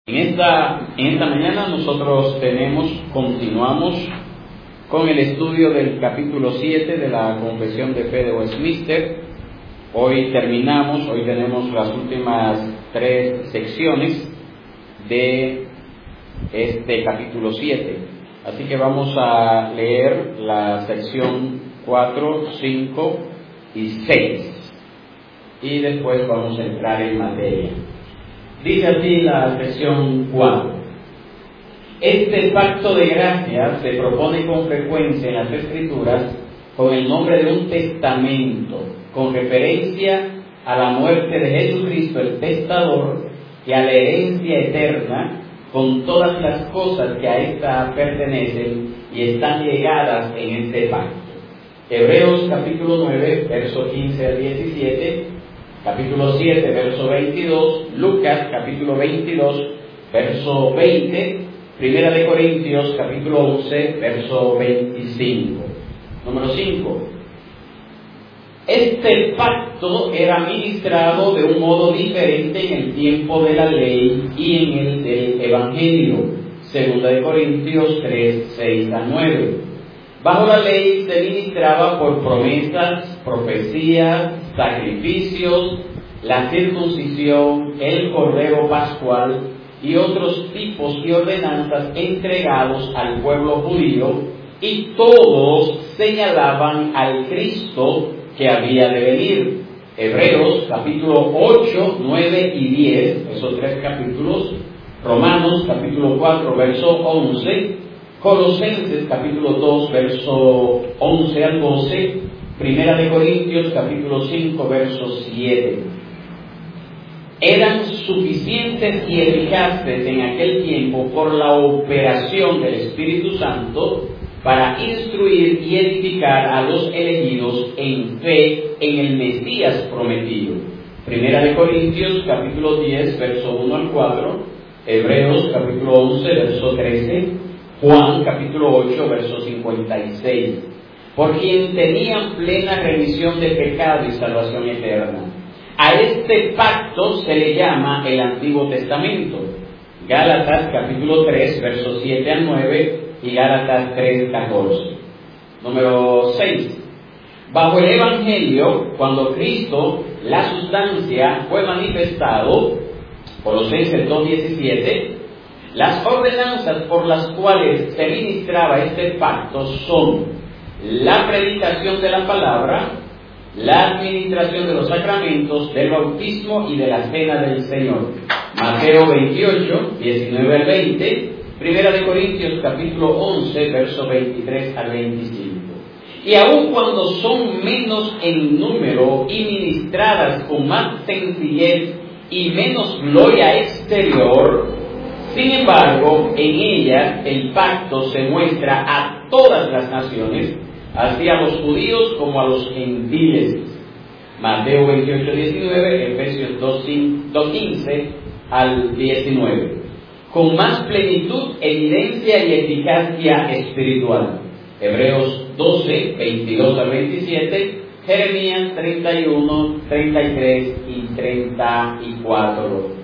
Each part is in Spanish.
En esta mañana nosotros continuamos con el estudio del capítulo 7 de la Confesión de Fe de Westminster. Hoy tenemos las últimas 3 secciones de este capítulo 7. Así que vamos a leer la sección 4, 5 y 6. Y después vamos a entrar en materia. Dice así la sección 4. Este pacto de gracia se propone con frecuencia en las Escrituras con el nombre de un testamento, con referencia a la muerte de Jesucristo, el testador, y a la herencia eterna, con todas las cosas que a ésta pertenecen y están ligadas en este pacto. Hebreos capítulo 9, verso 15 al 17, capítulo 7, verso 22, Lucas capítulo 22, verso 20, Primera de Corintios capítulo 11, verso 25. Número 5. Este pacto era ministrado de un modo diferente en el tiempo de la ley y en el del Evangelio. Segunda de Corintios 3, 6 a 9. Bajo la ley se ministraba por promesas, profecías, sacrificios, la circuncisión, el cordero pascual y otros tipos y ordenanzas entregados al pueblo judío, y todos señalaban al Cristo que había de venir. Hebreos capítulo 8, 9 y 10, esos 3 capítulos. Romanos capítulo 4, verso 11. Colosenses capítulo 2, verso 11 al 12, Primera de Corintios capítulo 5, verso 7. Eran suficientes y eficaces en aquel tiempo por la operación del Espíritu Santo para instruir y edificar a los elegidos en fe en el Mesías prometido. Primera de Corintios capítulo 10, verso 1 al 4, Hebreos capítulo 11, verso 13, Juan capítulo 8, verso 56, por quien tenían plena remisión de pecado y salvación eterna. A este pacto se le llama el Antiguo Testamento. Gálatas capítulo 3, versos 7 al 9 y Gálatas 3, 14. Número 6. Bajo el Evangelio, cuando Cristo, la sustancia, fue manifestado, Colosenses 2, 17, las ordenanzas por las cuales se ministraba este pacto son la predicación de la palabra, la administración de los sacramentos, del bautismo y de la cena del Señor. Mateo 28, 19 al 20, Primera de Corintios capítulo 11, verso 23 al 25. Y aun cuando son menos en número y ministradas con más sencillez y menos gloria exterior, sin embargo, en ellas el pacto se muestra a todas las naciones, así a los judíos como a los gentiles. Mateo 28, 19, Efesios 2, 15 al 19. Con más plenitud, evidencia y eficacia espiritual. Hebreos 12, 22 al 27, Jeremías 31, 33 y 34.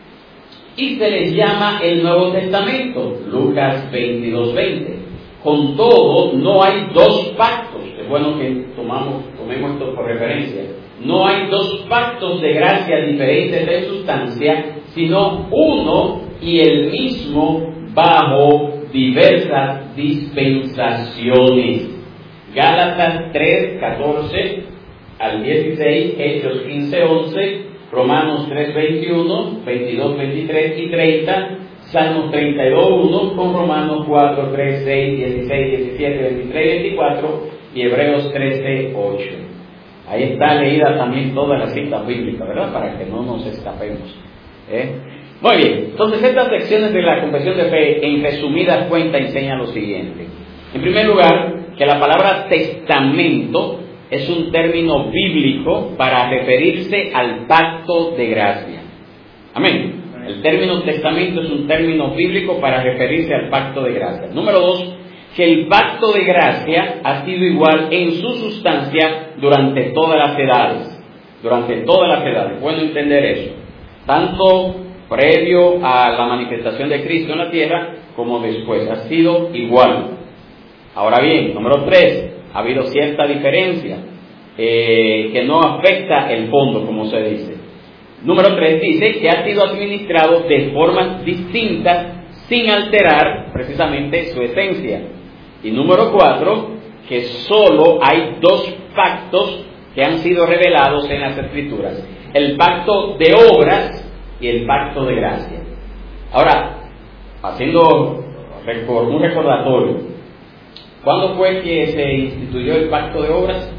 Y se les llama el Nuevo Testamento, Lucas 22, 20. Con todo, no hay 2 pactos. Es bueno que tomemos esto por referencia. No hay 2 pactos de gracia diferentes de sustancia, sino uno y el mismo bajo diversas dispensaciones. Gálatas 3, 14 al 16, Hechos 15, 11, Romanos 3, 21, 22, 23 y 30, Salmos 32, 1, con Romanos 4, 3, 6, 16, 17, 23 y 24, y Hebreos 13, 8. Ahí está leída también toda la cita bíblica, ¿verdad? Para que no nos escapemos. Muy bien, entonces estas secciones de la Confesión de Fe, en resumidas cuentas, enseñan lo siguiente. En primer lugar, que la palabra testamento es un término bíblico para referirse al pacto de gracia. Amén. El término testamento es un término bíblico para referirse al pacto de gracia. Número 2, que el pacto de gracia ha sido igual en su sustancia durante todas las edades. Durante todas las edades. Bueno entender eso. Tanto previo a la manifestación de Cristo en la tierra como después. Ha sido igual. Ahora bien, número 3, ha habido cierta diferencia que no afecta el fondo, como se dice. Número 3 dice que ha sido administrado de formas distintas sin alterar precisamente su esencia. Y número 4, que solo hay 2 pactos que han sido revelados en las Escrituras: el pacto de obras y el pacto de gracia. Ahora, haciendo un recordatorio, ¿cuándo fue que se instituyó el pacto de obras?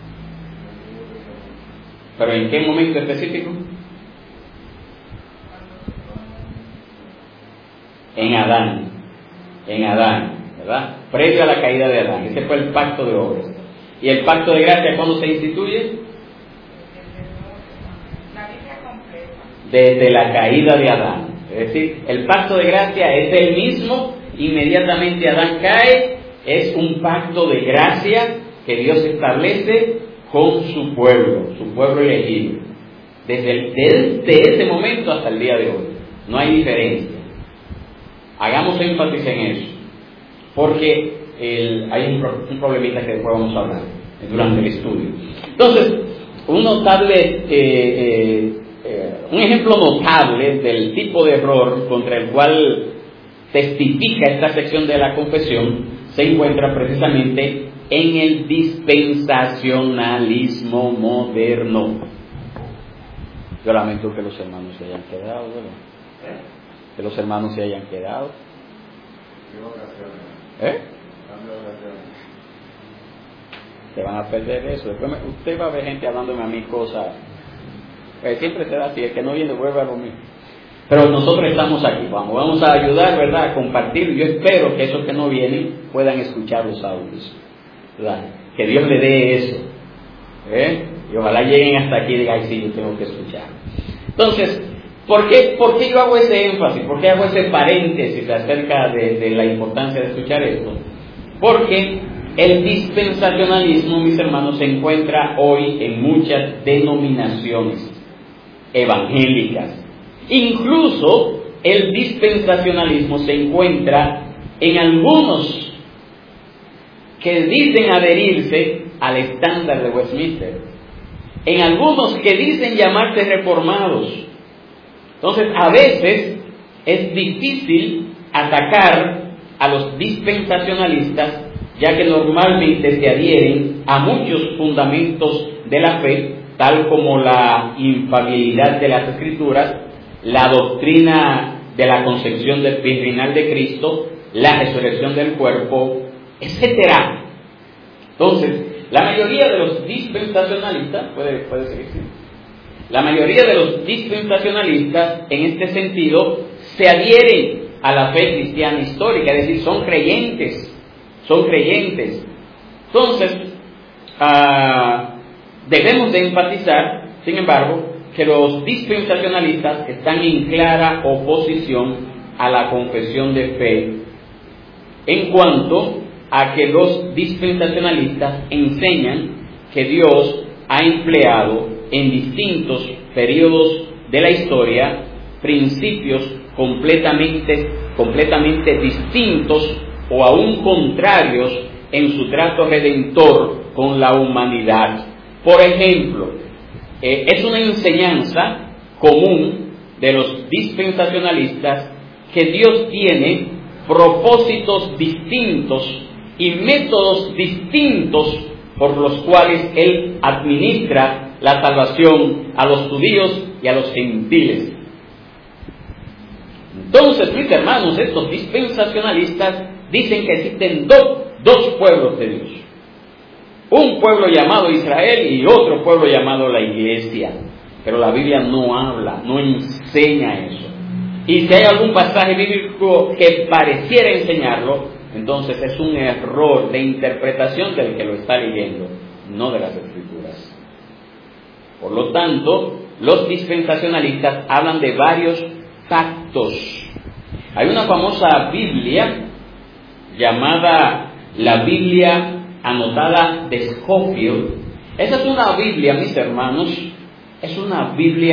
¿Pero en qué momento específico? En Adán, ¿verdad? Previo a la caída de Adán. Ese fue el pacto de obras. ¿Y el pacto de gracia cuándo se instituye? Desde la caída de Adán. Es decir, el pacto de gracia es el mismo, inmediatamente Adán cae, es un pacto de gracia que Dios establece con su pueblo elegido. Desde ese momento hasta el día de hoy. No hay diferencia. Hagamos énfasis en eso, porque hay un problemita que después vamos a hablar durante el estudio. Entonces, un ejemplo notable del tipo de error contra el cual testifica esta sección de la confesión se encuentra precisamente en el dispensacionalismo moderno. Yo lamento que los hermanos se hayan quedado, ¿verdad? Que los hermanos se hayan quedado. Se van a perder eso. Después usted va a ver gente hablándome a mí cosas. Siempre será así, el que no viene vuelve a lo mismo. Pero nosotros estamos aquí, vamos a ayudar, ¿verdad?, a compartir. Yo espero que esos que no vienen puedan escuchar los audios, ¿verdad? Que Dios le dé eso, y ojalá lleguen hasta aquí y digan, ay, sí, yo tengo que escuchar. Entonces, ¿por qué yo hago ese énfasis? ¿Por qué hago ese paréntesis acerca de la importancia de escuchar esto? Porque el dispensacionalismo, mis hermanos, se encuentra hoy en muchas denominaciones evangélicas. Incluso el dispensacionalismo se encuentra en algunos que dicen adherirse al estándar de Westminster, en algunos que dicen llamarse reformados. Entonces, a veces es difícil atacar a los dispensacionalistas, ya que normalmente se adhieren a muchos fundamentos de la fe, tal como la infalibilidad de las Escrituras, la doctrina de la concepción virginal de Cristo, la resurrección del cuerpo, etcétera. Entonces, la mayoría de los dispensacionalistas, puede ser que sí, la mayoría de los dispensacionalistas en este sentido se adhieren a la fe cristiana histórica, es decir, son creyentes. Entonces, debemos de enfatizar, sin embargo, que los dispensacionalistas están en clara oposición a la confesión de fe, en cuanto a que los dispensacionalistas enseñan que Dios ha empleado en distintos periodos de la historia principios completamente distintos o aún contrarios en su trato redentor con la humanidad. Por ejemplo, es una enseñanza común de los dispensacionalistas que Dios tiene propósitos distintos y métodos distintos por los cuales Él administra la salvación a los judíos y a los gentiles. Entonces, mis hermanos, estos dispensacionalistas dicen que existen dos pueblos de Dios. Un pueblo llamado Israel y otro pueblo llamado la Iglesia. Pero la Biblia no habla, no enseña eso. Y si hay algún pasaje bíblico que pareciera enseñarlo, entonces es un error de interpretación del que lo está leyendo, no de las Escrituras. Por lo tanto, los dispensacionalistas hablan de varios pactos. Hay una famosa Biblia llamada la Biblia anotada de Scofield. Esa es una Biblia, mis hermanos, es una Biblia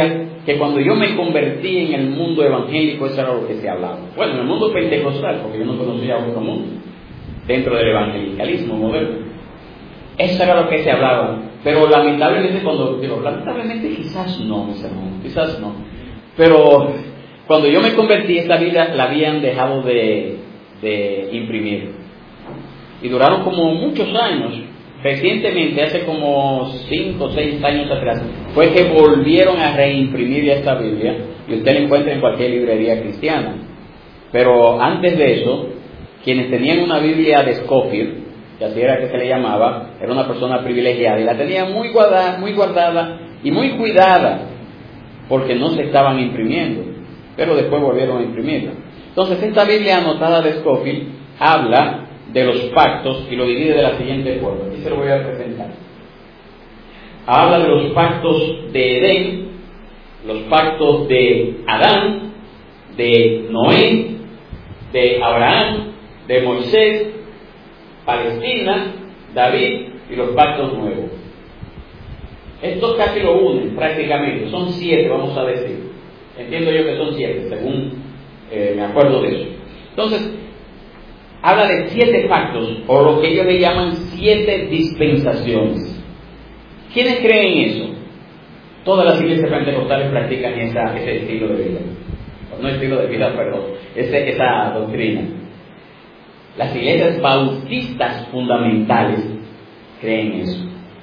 que cuando yo me convertí en el mundo evangélico, eso era lo que se hablaba. Bueno, en el mundo pentecostal, porque yo no conocía otro mundo, dentro del evangelicalismo moderno. Eso era lo que se hablaba. Pero lamentablemente, lamentablemente quizás no, mis hermanos, quizás no. Pero cuando yo me convertí, esta Biblia la habían dejado de imprimir. Y duraron como muchos años. Recientemente, hace como 5 o 6 años atrás, fue que volvieron a reimprimir esta Biblia, y usted la encuentra en cualquier librería cristiana. Pero antes de eso, quienes tenían una Biblia de Scofield, que así era que se le llamaba, era una persona privilegiada, y la tenía muy guardada y muy cuidada, porque no se estaban imprimiendo, pero después volvieron a imprimirla. Entonces, esta Biblia anotada de Scofield habla de los pactos y lo divide de la siguiente forma. Aquí se lo voy a presentar. Habla de los pactos de Edén, los pactos de Adán, de Noé, de Abraham, de Moisés, Palestina, David y los pactos nuevos. Estos casi lo unen prácticamente, son 7, vamos a decir. Entiendo yo que son 7, según me acuerdo de eso. Entonces, habla de 7 pactos, o lo que ellos le llaman 7 dispensaciones. ¿Quiénes creen en eso? Todas las iglesias pentecostales practican ese estilo de vida. No estilo de vida, perdón, esa doctrina. Las iglesias bautistas fundamentales creen eso.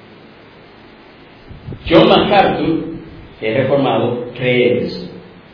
John MacArthur, que es reformado, cree eso.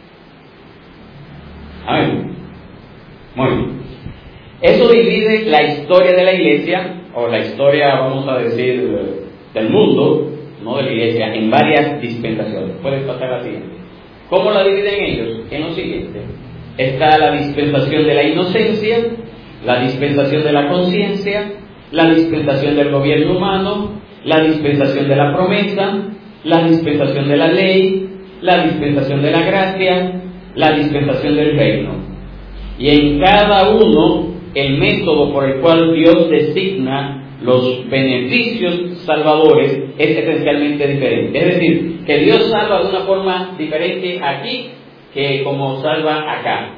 Amén. Muy bien. Eso divide la historia de la iglesia, o la historia, vamos a decir, del mundo, no de la iglesia, en varias dispensaciones. Puedes pasar a la siguiente. ¿Cómo la dividen ellos? En lo siguiente. Está la dispensación de la inocencia, la dispensación de la conciencia, la dispensación del gobierno humano, la dispensación de la promesa, la dispensación de la ley, la dispensación de la gracia, la dispensación del reino. Y en cada uno, el método por el cual Dios designa los beneficios salvadores es esencialmente diferente. Es decir, que Dios salva de una forma diferente aquí que como salva acá.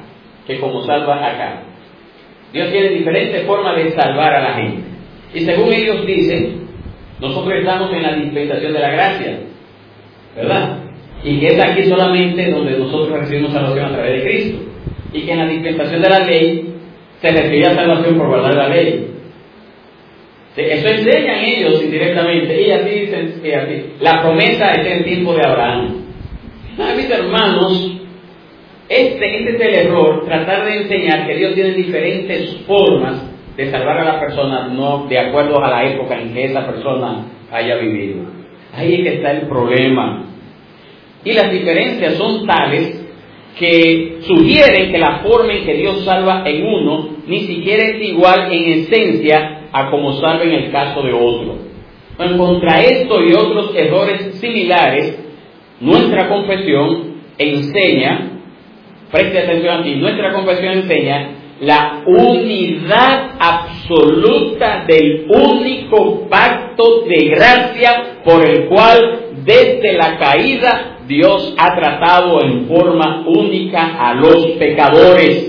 Dios tiene diferentes formas de salvar a la gente. Y según ellos dicen, nosotros estamos en la dispensación de la gracia, ¿verdad? Y que es aquí solamente donde nosotros recibimos salvación a través de Cristo. Y que en la dispensación de la ley se recibía salvación por guardar la ley. Eso enseñan ellos indirectamente. Y así dicen, la promesa es el tiempo de Abraham. Mis hermanos, este es el error, tratar de enseñar que Dios tiene diferentes formas de salvar a la persona, no de acuerdo a la época en que esa persona haya vivido. Ahí es que está el problema. Y las diferencias son tales que sugieren que la forma en que Dios salva en uno ni siquiera es igual en esencia a como salva en el caso de otro. Bueno, contra esto y otros errores similares, nuestra confesión enseña, preste atención aquí, nuestra confesión enseña la unidad absoluta del único pacto de gracia por el cual desde la caída Dios ha tratado en forma única a los pecadores.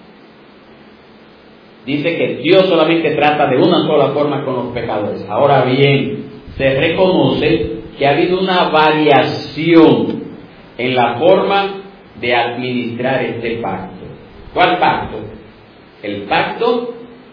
Dice que Dios solamente trata de una sola forma con los pecadores. Ahora bien, se reconoce que ha habido una variación en la forma de administrar este pacto. ¿Cuál pacto? El pacto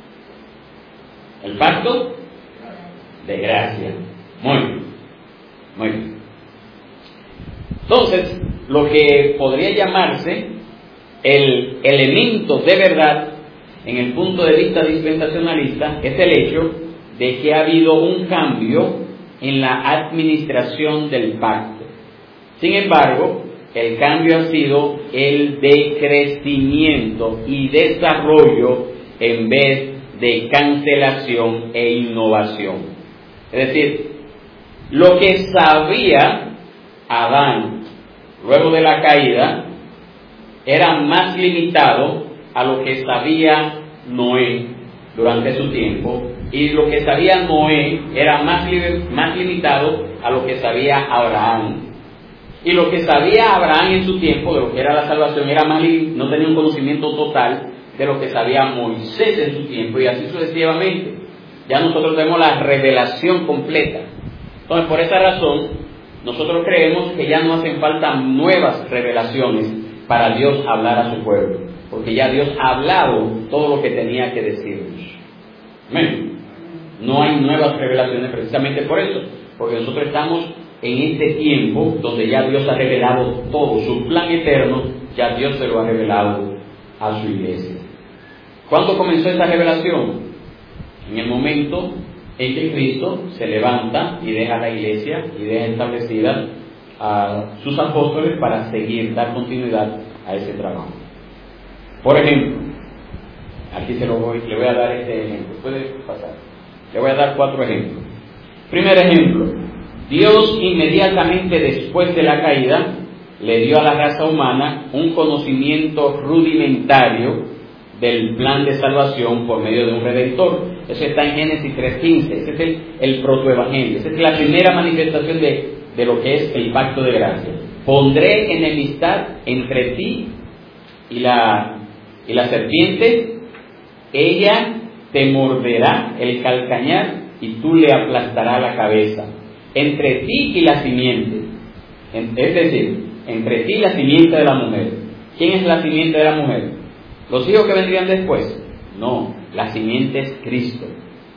de gracia. Muy bien. Entonces, lo que podría llamarse el elemento de verdad en el punto de vista dispensacionalista es el hecho de que ha habido un cambio en la administración del pacto. Sin embargo, el cambio ha sido el de crecimiento y desarrollo en vez de cancelación e innovación. Es decir, lo que sabía Adán luego de la caída era más limitado a lo que sabía Noé durante su tiempo, y lo que sabía Noé era más limitado a lo que sabía Abraham. Y lo que sabía Abraham en su tiempo de lo que era la salvación era más, no tenía un conocimiento total de lo que sabía Moisés en su tiempo, y así sucesivamente. Ya nosotros tenemos la revelación completa. Entonces, por esa razón, nosotros creemos que ya no hacen falta nuevas revelaciones para Dios hablar a su pueblo, porque ya Dios ha hablado todo lo que tenía que decirnos. Amén. No hay nuevas revelaciones precisamente por eso, porque nosotros estamos en este tiempo donde ya Dios ha revelado todo, su plan eterno, ya Dios se lo ha revelado a su iglesia. ¿Cuándo comenzó esta revelación? En el momento en que Cristo se levanta y deja la iglesia y deja establecida a sus apóstoles para seguir, dar continuidad a ese trabajo. Por ejemplo, aquí le voy a dar este ejemplo. Puede pasar. Le voy a dar 4 ejemplos. Primer ejemplo: Dios inmediatamente después de la caída le dio a la raza humana un conocimiento rudimentario del plan de salvación por medio de un redentor. Eso está en Génesis 3:15. Ese es el protoevangelio. Esa es la primera manifestación de lo que es el pacto de gracia. Pondré enemistad entre ti y la serpiente, ella te morderá el calcañar y tú le aplastarás la cabeza. Entre ti y la simiente, es decir, entre ti y la simiente de la mujer. ¿Quién es la simiente de la mujer? ¿Los hijos que vendrían después? No, la simiente es Cristo.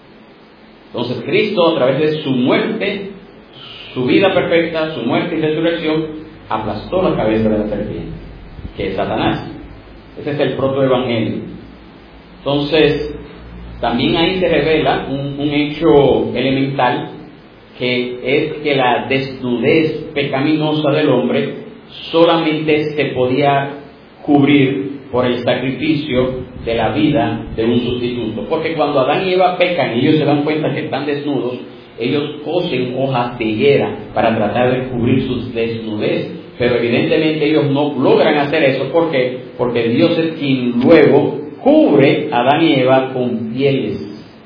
Entonces Cristo, a través de su muerte, su vida perfecta, su muerte y resurrección, aplastó la cabeza de la serpiente, que es Satanás. Ese es el protoevangelio. Entonces, también ahí se revela un hecho elemental, que es que la desnudez pecaminosa del hombre solamente se podía cubrir por el sacrificio de la vida de un sustituto. Porque cuando Adán y Eva pecan y ellos se dan cuenta que están desnudos, ellos cosen hojas de higuera para tratar de cubrir su desnudez, pero evidentemente ellos no logran hacer eso. ¿Por qué? Porque Dios es quien luego cubre a Adán y Eva con pieles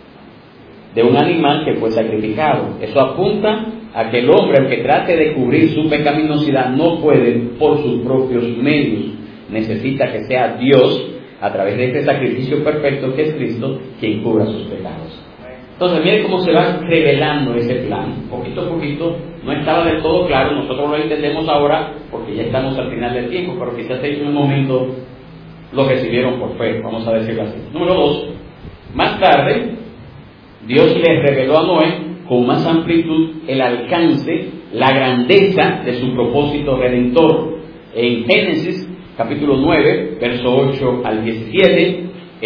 de un animal que fue sacrificado. Eso apunta a que el hombre, aunque trate de cubrir su pecaminosidad, no puede por sus propios medios. Necesita que sea Dios, a través de este sacrificio perfecto que es Cristo, quien cubra sus pecados. Entonces, miren cómo se va revelando ese plan, poquito a poquito. No estaba del todo claro, nosotros lo entendemos ahora porque ya estamos al final del tiempo, pero quizás en un momento lo recibieron por fe, vamos a decirlo así. Número 2, más tarde Dios le reveló a Noé con más amplitud el alcance, la grandeza de su propósito redentor. En Génesis capítulo 9, verso 8 al 17,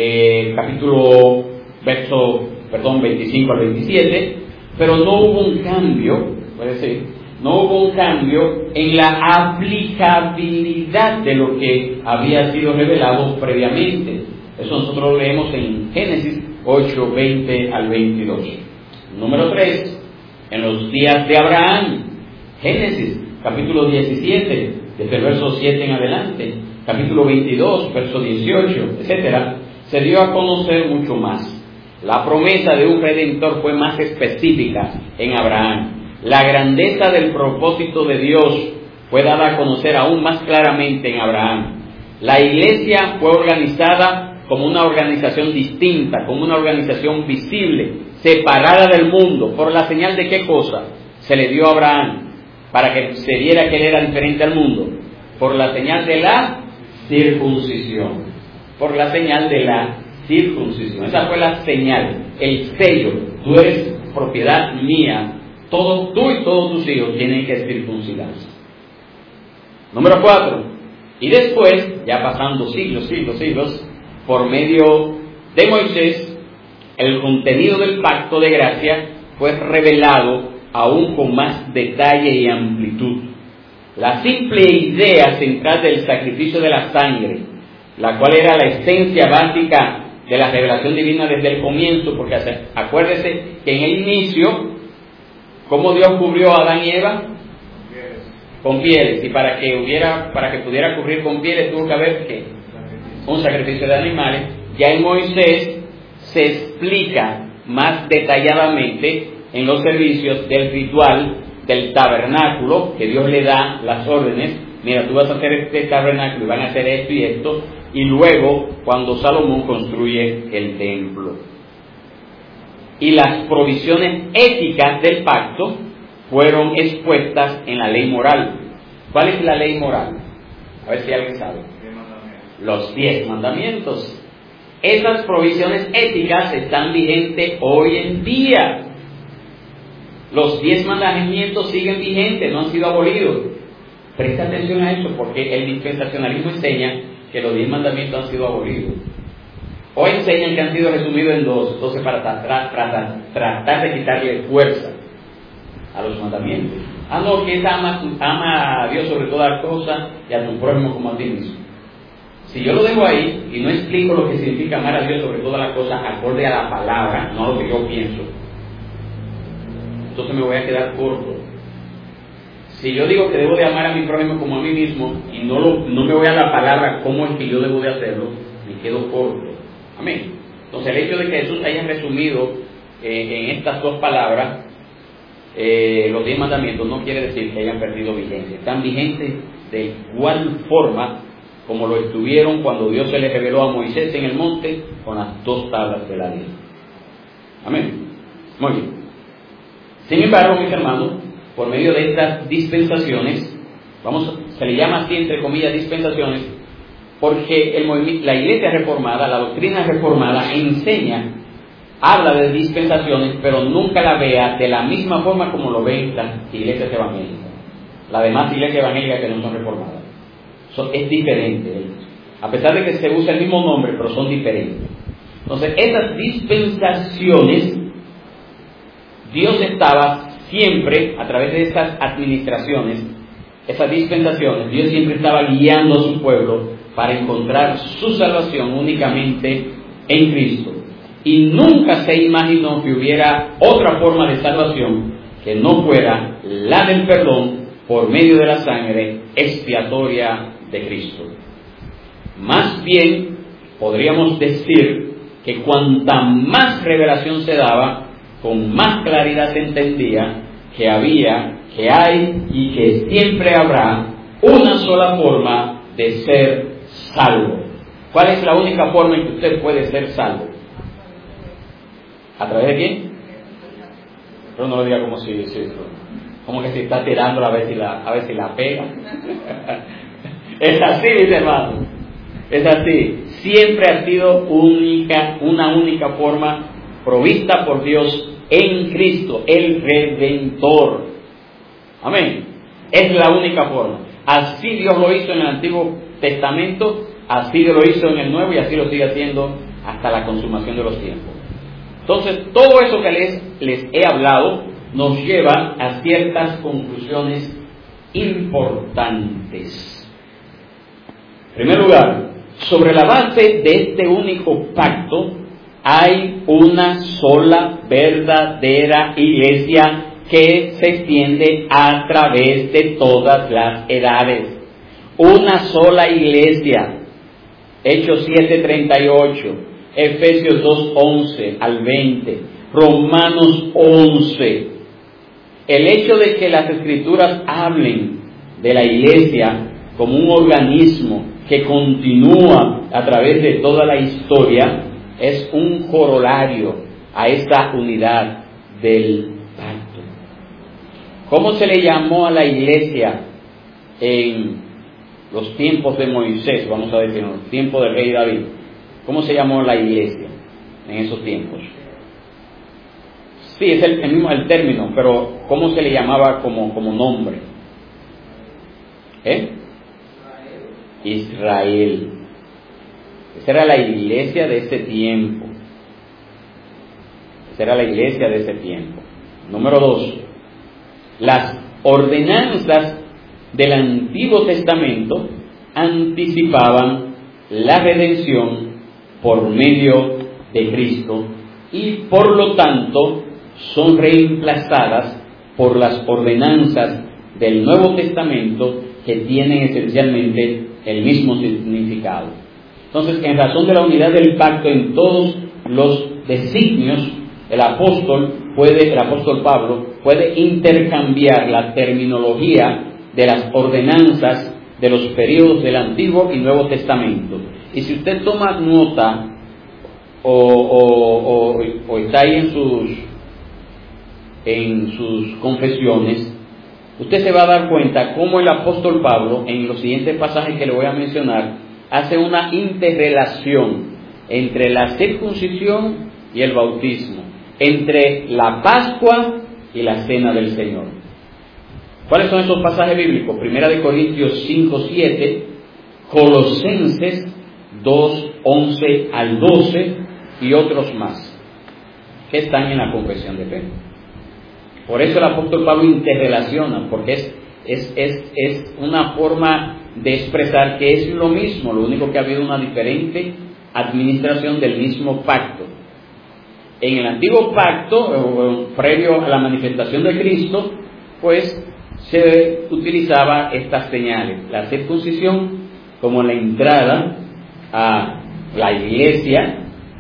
25 al 27, pero no hubo un cambio, no hubo un cambio en la aplicabilidad de lo que había sido revelado previamente. Eso nosotros lo leemos en Génesis 8, 20 al 22. Número 3, en los días de Abraham, Génesis capítulo 17, desde el verso 7 en adelante, capítulo 22, verso 18, etcétera, se dio a conocer mucho más. La promesa de un redentor fue más específica en Abraham. La grandeza del propósito de Dios fue dada a conocer aún más claramente en Abraham. La iglesia fue organizada como una organización distinta, como una organización visible, separada del mundo. ¿Por la señal de qué cosa se le dio a Abraham? Para que se viera que él era diferente al mundo. Por la señal de la circuncisión. Por la señal de la circuncisión. Esa fue la señal, el sello. Tú eres propiedad mía. Tú y todos tus hijos tienen que circuncidarse. Número 4. Y después, ya pasando siglos, por medio de Moisés, el contenido del pacto de gracia fue revelado aún con más detalle y amplitud. La simple idea central del sacrificio de la sangre, la cual era la esencia básica de la revelación divina desde el comienzo, porque acuérdese que en el inicio, ¿cómo Dios cubrió a Adán y Eva? Con pieles. Y para que pudiera cubrir con pieles tuvo que haber ¿qué? Un sacrificio de animales. Ya en Moisés se explica más detalladamente en los servicios del ritual del tabernáculo, que Dios le da las órdenes, mira, tú vas a hacer este tabernáculo y van a hacer esto y esto, y luego cuando Salomón construye el templo. Y las provisiones éticas del pacto fueron expuestas en la ley moral. ¿Cuál es la ley moral? A ver si alguien sabe. Los 10 mandamientos. Esas provisiones éticas están vigentes hoy en día. Los 10 mandamientos siguen vigentes, no han sido abolidos. Presta atención a eso, porque el dispensacionalismo enseña que los 10 mandamientos han sido abolidos. Hoy enseñan que han sido resumidos en 2, entonces para tratar de quitarle fuerza a los mandamientos. No, que es ama a Dios sobre todas las cosas y a tu prójimo como a ti mismo. Si yo lo dejo ahí y no explico lo que significa amar a Dios sobre todas las cosas acorde a la palabra, no a lo que yo pienso, entonces me voy a quedar corto. Si yo digo que debo de amar a mi prójimo como a mí mismo y no me voy a la palabra cómo es que yo debo de hacerlo, me quedo corto. Amén. Entonces el hecho de que Jesús haya resumido en estas 2 palabras los 10 mandamientos no quiere decir que hayan perdido vigencia. Están vigentes de igual forma como lo estuvieron cuando Dios se les reveló a Moisés en el monte con las 2 tablas de la ley. Amén. Muy bien. Sin embargo, mis hermanos, por medio de estas dispensaciones, se le llama así entre comillas dispensaciones, porque la iglesia reformada, la doctrina reformada habla de dispensaciones, pero nunca la vea de la misma forma como lo ven las iglesias evangélicas, las demás iglesias evangélicas que no son reformadas. Es diferente, a pesar de que se usa el mismo nombre, pero son diferentes. Entonces, esas dispensaciones, Dios estaba siempre, a través de esas administraciones, esas dispensaciones, Dios siempre estaba guiando a su pueblo para encontrar su salvación únicamente en Cristo. Y nunca se imaginó que hubiera otra forma de salvación que no fuera la del perdón por medio de la sangre expiatoria de Cristo. Más bien, podríamos decir que cuanta más revelación se daba, con más claridad se entendía que había, que hay y que siempre habrá una sola forma de ser salvo. ¿Cuál es la única forma en que usted puede ser salvo? ¿A través de quién? Pero no lo diga como que si está tirándola a ver si la pega. Es así, mis hermanos. Es así. Siempre ha sido una única forma provista por Dios en Cristo, el Redentor. Amén. Es la única forma. Así Dios lo hizo en el Antiguo Testamento, así lo hizo en el Nuevo y así lo sigue haciendo hasta la consumación de los tiempos. Entonces, todo eso que les he hablado nos lleva a ciertas conclusiones importantes. En primer lugar, sobre la base de este único pacto, hay una sola verdadera iglesia que se extiende a través de todas las edades. Una sola iglesia. Hechos 7:38, Efesios 2:11 al 20, Romanos 11. El hecho de que las Escrituras hablen de la iglesia como un organismo que continúa a través de toda la historia es un corolario a esta unidad del pacto. ¿Cómo se le llamó a la iglesia en los tiempos de Moisés? Vamos a decir, en los tiempos del rey David. ¿Cómo se llamó la iglesia en esos tiempos? Sí, es el mismo el término, pero ¿cómo se le llamaba como nombre? Israel. Esa era la iglesia de ese tiempo. Esa era la iglesia de ese tiempo. Número 2. Las ordenanzas del Antiguo Testamento anticipaban la redención por medio de Cristo y por lo tanto son reemplazadas por las ordenanzas del Nuevo Testamento que tienen esencialmente el mismo significado. Entonces, en razón de la unidad del pacto en todos los designios, el apóstol Pablo puede intercambiar la terminología de las ordenanzas de los periodos del Antiguo y Nuevo Testamento. Y si usted toma nota o está ahí en sus confesiones, usted se va a dar cuenta cómo el apóstol Pablo, en los siguientes pasajes que le voy a mencionar, hace una interrelación entre la circuncisión y el bautismo, entre la Pascua y la Cena del Señor. ¿Cuáles son esos pasajes bíblicos? 1 Corintios 5:7, Colosenses 2:11 al 12 y otros más que están en la confesión de fe. Por eso el apóstol Pablo interrelaciona, porque es una forma de expresar que es lo mismo, lo único que ha habido una diferente administración del mismo pacto. En el antiguo pacto, previo a la manifestación de Cristo, pues se utilizaba estas señales: la circuncisión como la entrada a la iglesia,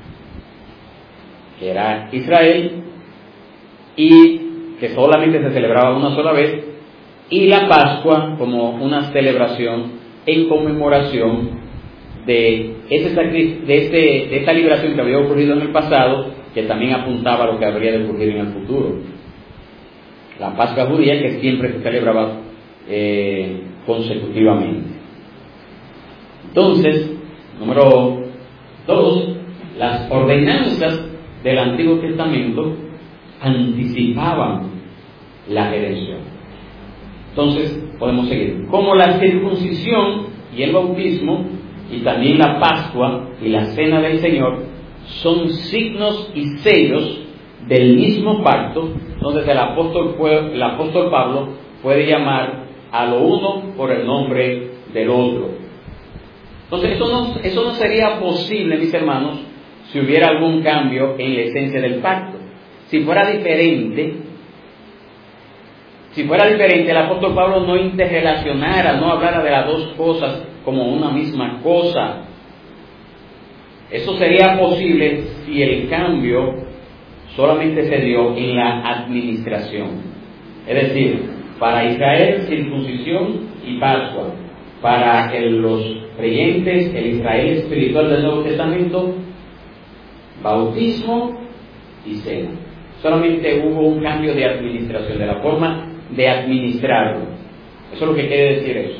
que era Israel, y que solamente se celebraba una sola vez, y la Pascua como una celebración en conmemoración de esta liberación que había ocurrido en el pasado, que también apuntaba a lo que habría de ocurrir en el futuro. La Pascua judía, que siempre se celebraba consecutivamente. Entonces, número 2, las ordenanzas del Antiguo Testamento anticipaban la redención. Entonces, podemos seguir. Como la circuncisión y el bautismo, y también la Pascua y la Cena del Señor, son signos y sellos del mismo pacto, entonces el apóstol Pablo puede llamar a lo uno por el nombre del otro. Entonces, eso no sería posible, mis hermanos, si hubiera algún cambio en la esencia del pacto. Si fuera diferente, el apóstol Pablo no interrelacionara, no hablara de las dos cosas como una misma cosa. Eso sería posible si el cambio solamente se dio en la administración. Es decir, para Israel, circuncisión y Pascua. Para los creyentes, el Israel espiritual del Nuevo Testamento, bautismo y cena. Solamente hubo un cambio de administración, de la forma de administrarlo. Eso es lo que quiere decir eso.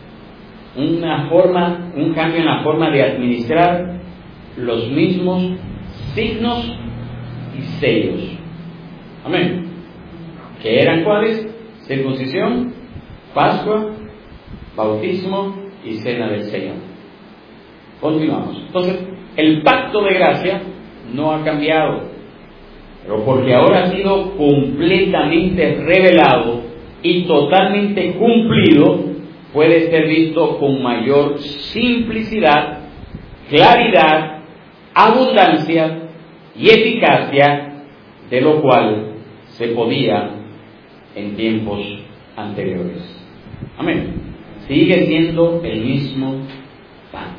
Un cambio en la forma de administrar los mismos signos y sellos. Amén. ¿Que eran cuáles? Circuncisión, Pascua, bautismo y Cena del Señor. Continuamos. Entonces, el pacto de gracia no ha cambiado, pero porque ahora ha sido completamente revelado y totalmente cumplido, puede ser visto con mayor simplicidad, claridad, abundancia y eficacia de lo cual se podía en tiempos anteriores. Amén. Sigue siendo el mismo pacto.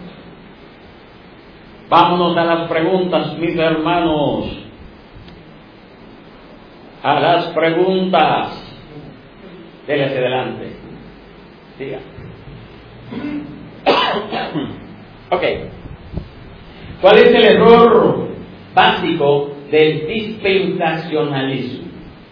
Vámonos a las preguntas, mis hermanos. A las preguntas. Dele hacia adelante. Siga. Ok. ¿Cuál es el error básico del dispensacionalismo?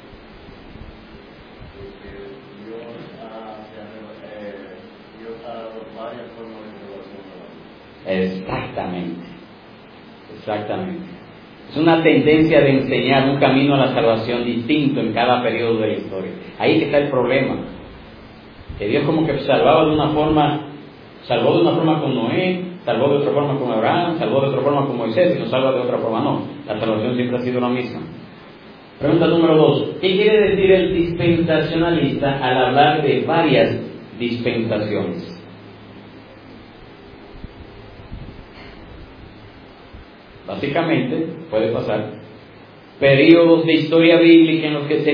Exactamente. Es una tendencia de enseñar un camino a la salvación distinto en cada periodo de la historia. Ahí que está el problema. Que Dios como que salvó de una forma con Noé, salvó de otra forma con Abraham, salvó de otra forma con Moisés, y nos salva de otra forma no. La salvación siempre ha sido la misma. Pregunta número 2. ¿Qué quiere decir el dispensacionalista al hablar de varias dispensaciones? Básicamente, puede pasar periodos de historia bíblica en los que se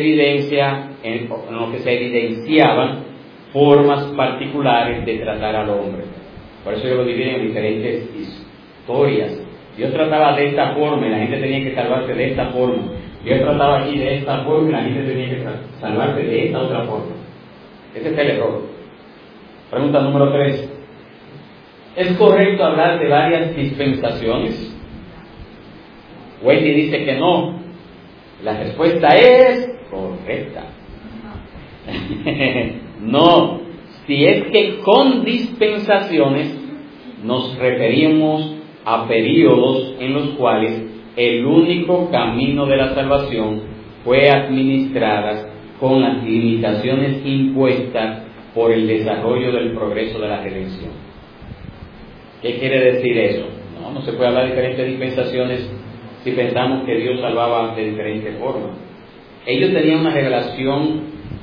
evidenciaban formas particulares de tratar al hombre. Por eso yo lo divido en diferentes historias. Dios trataba de esta forma y la gente tenía que salvarse de esta forma. Dios trataba aquí de esta forma y la gente tenía que salvarse de esta otra forma. Ese es el error. Pregunta número 3. ¿Es correcto hablar de varias dispensaciones? Wendy dice que no. La respuesta es correcta. No. Si es que con dispensaciones nos referimos a periodos en los cuales el único camino de la salvación fue administrada con las limitaciones impuestas por el desarrollo del progreso de la redención. ¿Qué quiere decir eso? No se puede hablar de diferentes dispensaciones si pensamos que Dios salvaba de diferentes formas. Ellos tenían una revelación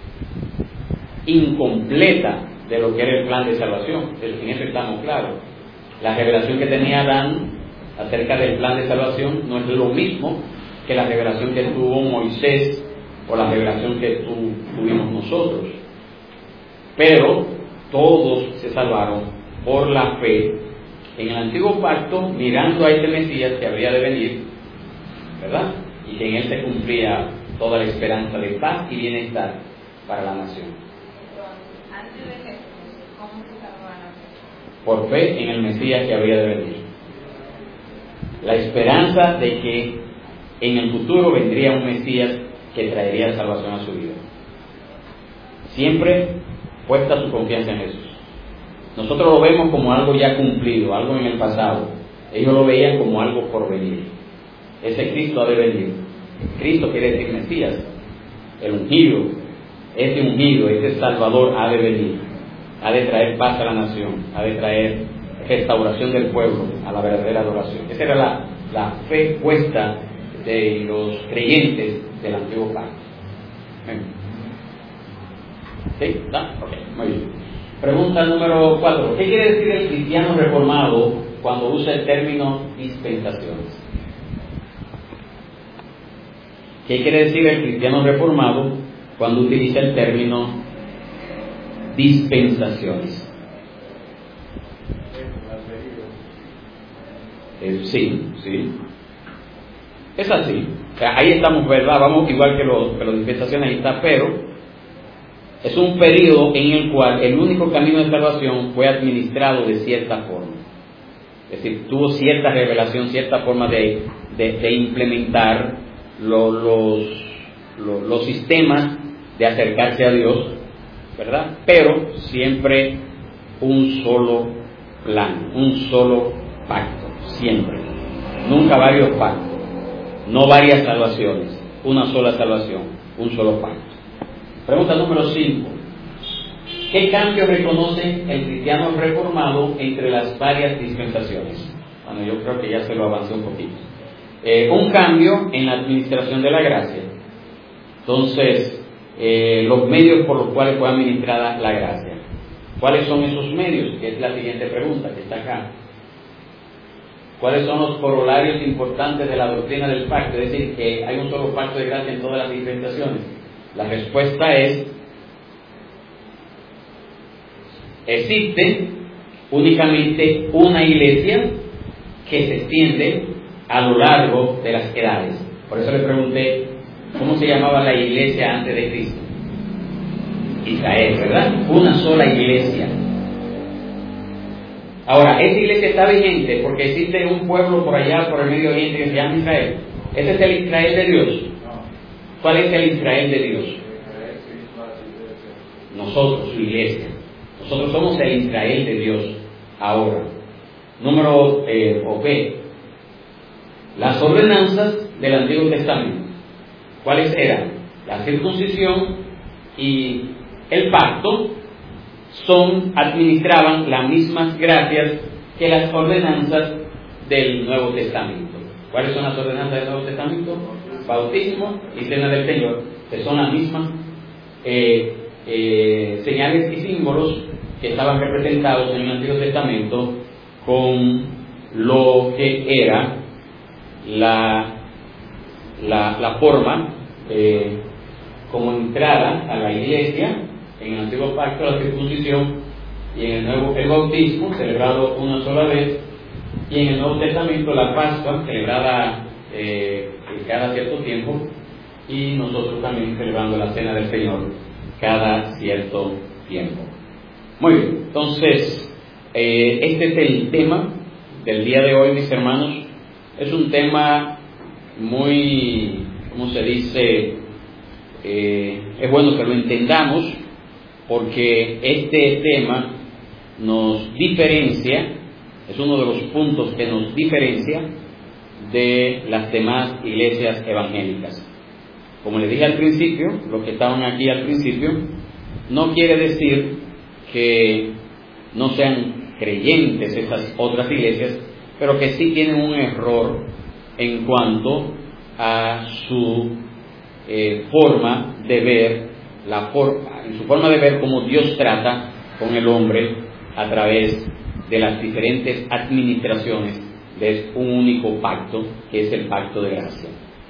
incompleta de lo que era el plan de salvación. En eso estamos claros. La revelación que tenía Adán acerca del plan de salvación no es lo mismo que la revelación que tuvo Moisés o la revelación que tuvimos nosotros. Pero todos se salvaron por la fe en el antiguo pacto, mirando a este Mesías que habría de venir, ¿verdad? Y que en él se cumplía toda la esperanza de paz y bienestar para la nación. Antes de Jesús, ¿cómo se salvaron? Por fe en el Mesías que habría de venir. La esperanza de que en el futuro vendría un Mesías que traería salvación a su vida. Siempre puesta su confianza en Jesús. Nosotros lo vemos como algo ya cumplido, algo en el pasado. Ellos lo veían como algo por venir. Ese Cristo ha de venir. Cristo quiere decir Mesías, el ungido. Este Salvador ha de venir. Ha de traer paz a la nación, ha de traer restauración del pueblo a la verdadera adoración. Esa era la fe puesta de los creyentes del antiguo pacto. ¿Sí? ¿Da? Ok, muy bien. Pregunta número 4. ¿Qué quiere decir el cristiano reformado cuando usa el término dispensaciones? ¿Qué quiere decir el cristiano reformado cuando utiliza el término dispensaciones? Sí. Es así. O sea, ahí estamos, ¿verdad? Vamos igual que los dispensaciones, ahí está, pero es un periodo en el cual el único camino de salvación fue administrado de cierta forma. Es decir, tuvo cierta revelación, cierta forma de implementar los sistemas de acercarse a Dios, ¿verdad? Pero siempre un solo plan, un solo pacto, siempre. Nunca varios pactos, no varias salvaciones, una sola salvación, un solo pacto. Pregunta número 5. ¿Qué cambio reconoce el cristiano reformado entre las varias dispensaciones? Bueno, yo creo que ya se lo avancé un poquito. Un cambio en la administración de la gracia. Entonces, los medios por los cuales fue administrada la gracia. ¿Cuáles son esos medios? Que es la siguiente pregunta que está acá. ¿Cuáles son los corolarios importantes de la doctrina del pacto? Es decir, que hay un solo pacto de gracia en todas las dispensaciones. La respuesta es: existe únicamente una iglesia que se extiende a lo largo de las edades. Por eso le pregunté, ¿cómo se llamaba la iglesia antes de Cristo? Israel, ¿verdad? Una sola iglesia. Ahora, esa iglesia está vigente porque existe un pueblo por allá, por el Medio Oriente, que se llama Israel. ¿Ese es el Israel de Dios? ¿Cuál es el Israel de Dios? Nosotros, su iglesia. Nosotros somos el Israel de Dios ahora. Número B. Las ordenanzas del Antiguo Testamento. ¿Cuáles eran? La circuncisión y el pacto administraban las mismas gracias que las ordenanzas del Nuevo Testamento. ¿Cuáles son las ordenanzas del Nuevo Testamento? Bautismo y cena del Señor, que son las mismas señales y símbolos que estaban representados en el Antiguo Testamento con lo que era la forma como entrada a la iglesia. En el Antiguo Pacto, la circuncisión, y en el Nuevo, el bautismo, celebrado una sola vez, y en el Nuevo Testamento, la Pascua, celebrada cada cierto tiempo, y nosotros también celebrando la Cena del Señor cada cierto tiempo. Muy bien, entonces, este es el tema del día de hoy, mis hermanos. Es un tema muy, ¿cómo se dice? Es bueno que lo entendamos, porque este tema nos diferencia, es uno de los puntos que nos diferencia de las demás iglesias evangélicas. Como les dije al principio, los que estaban aquí al principio, no quiere decir que no sean creyentes esas otras iglesias, pero que sí tienen un error en cuanto a su forma de ver, en su forma de ver cómo Dios trata con el hombre a través de las diferentes administraciones de un único pacto, que es el pacto de gracia.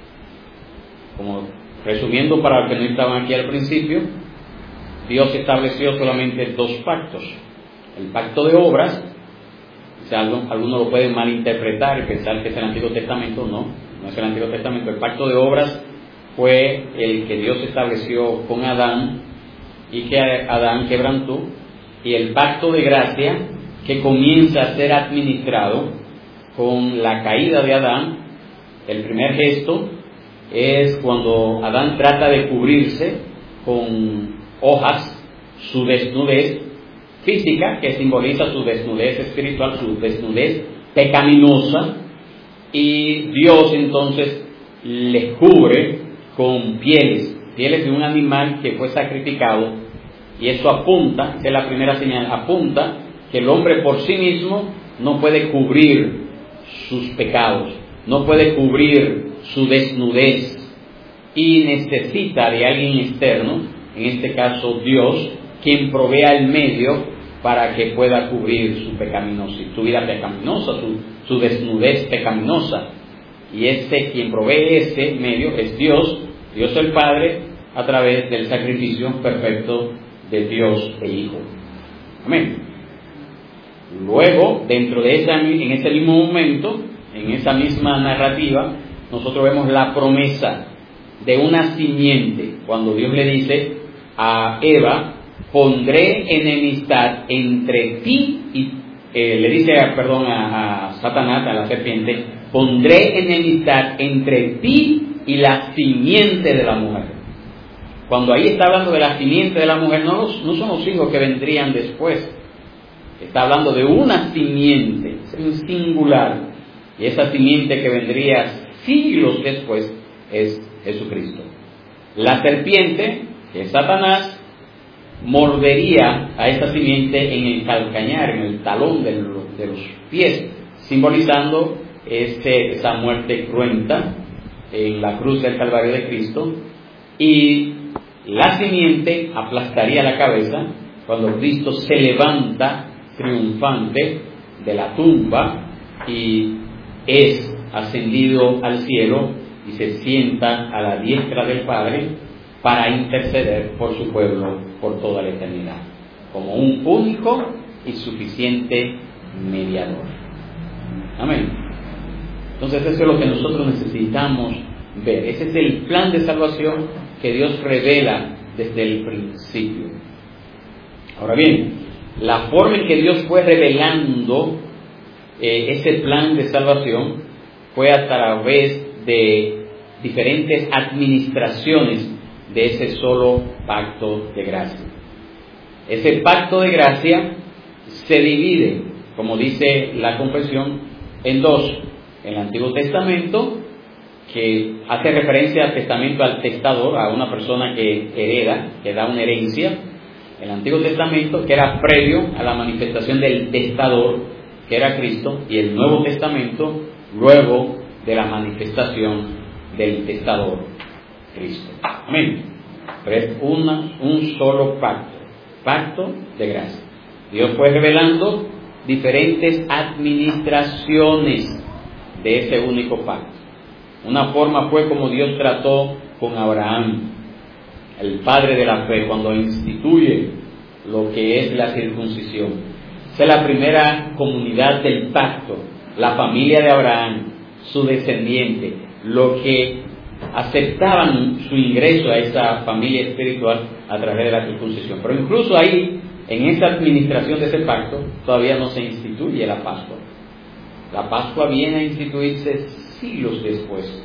Como resumiendo para los que no estaban aquí al principio, Dios estableció solamente dos pactos: el pacto de obras. O sea, algunos lo pueden malinterpretar y pensar que es el Antiguo Testamento. No es el Antiguo Testamento. El pacto de obras fue el que Dios estableció con Adán y que Adán quebrantó, y el pacto de gracia que comienza a ser administrado con la caída de Adán. El primer gesto es cuando Adán trata de cubrirse con hojas su desnudez física, que simboliza su desnudez espiritual, su desnudez pecaminosa, y Dios entonces le cubre con pieles de un animal que fue sacrificado, y eso apunta, esa es la primera señal, apunta que el hombre por sí mismo no puede cubrir sus pecados, no puede cubrir su desnudez, y necesita de alguien externo, en este caso Dios, quien provea el medio para que pueda cubrir su vida pecaminosa, su desnudez pecaminosa. Y quien provee ese medio es Dios el Padre, a través del sacrificio perfecto de Dios el Hijo. Amén. Luego, en ese mismo momento, en esa misma narrativa, nosotros vemos la promesa de una simiente, cuando Dios le dice a Eva: pondré enemistad entre ti y le dice a Satanás, a la serpiente: pondré enemistad entre ti y la simiente de la mujer. Cuando ahí está hablando de la simiente de la mujer, no son los hijos que vendrían después. Está hablando de una simiente, es un singular, y esa simiente que vendría siglos después es Jesucristo. La serpiente, que es Satanás, mordería a esa simiente en el calcañar, en el talón de los pies, simbolizando esa muerte cruenta en la cruz del Calvario de Cristo, y la simiente aplastaría la cabeza cuando Cristo se levanta triunfante de la tumba y es ascendido al cielo y se sienta a la diestra del Padre para interceder por su pueblo por toda la eternidad, como un único y suficiente mediador. Amén. Entonces eso es lo que nosotros necesitamos ver. Ese es el plan de salvación que Dios revela desde el principio. Ahora bien, la forma en que Dios fue revelando ese plan de salvación fue a través de diferentes administraciones de ese solo pacto de gracia. Ese pacto de gracia se divide, como dice la confesión, en dos: el Antiguo Testamento, que hace referencia al testamento al testador, a una persona que hereda, que da una herencia. El Antiguo Testamento, que era previo a la manifestación del testador, que era Cristo, y el Nuevo Testamento, luego de la manifestación del testador, Cristo. Amén. Pero es un solo pacto de gracia. Dios fue revelando diferentes administraciones de ese único pacto. Una forma fue como Dios trató con Abraham, el padre de la fe, cuando instituye lo que es la circuncisión. Esa es la primera comunidad del pacto, la familia de Abraham, su descendiente, lo que aceptaban su ingreso a esa familia espiritual a través de la circuncisión. Pero incluso ahí, en esa administración de ese pacto, todavía no se instituye la Pascua. La Pascua viene a instituirse siglos después,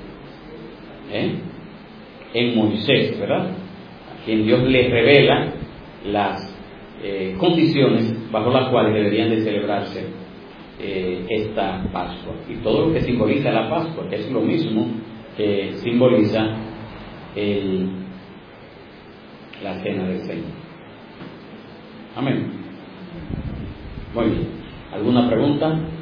en Moisés, ¿verdad? A quien Dios le revela las condiciones bajo las cuales deberían de celebrarse esta Pascua. Y todo lo que simboliza la Pascua, que es lo mismo que simboliza la cena del Señor. Amén. Muy bien. ¿Alguna pregunta?